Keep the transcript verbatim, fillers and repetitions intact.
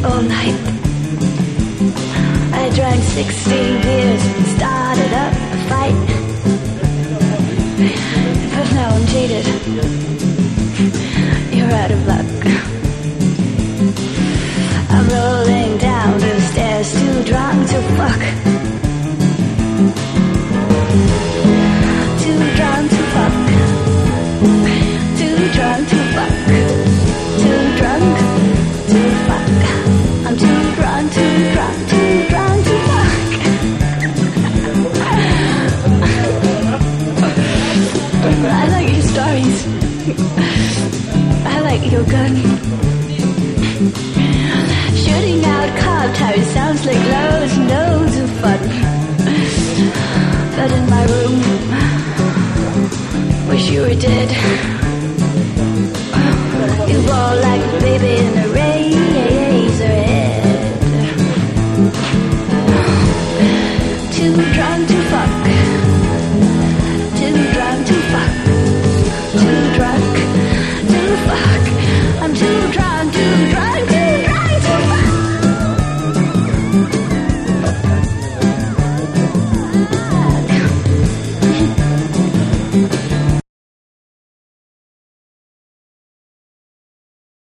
all night. I drank sixteen beers and started up a fight. But now I'm jaded. You're out of luck. I'm rolling down the stairs, too drunk to fuck. Too drunk to fuck. Too drunk to fuck. Too drunk to fuck. I'm too drunk, too drunk, too drunk to fuck. I like your stories. I like your gun. Shooting out car tires sounds like loads and loads of fun. But in my room, wish you were dead.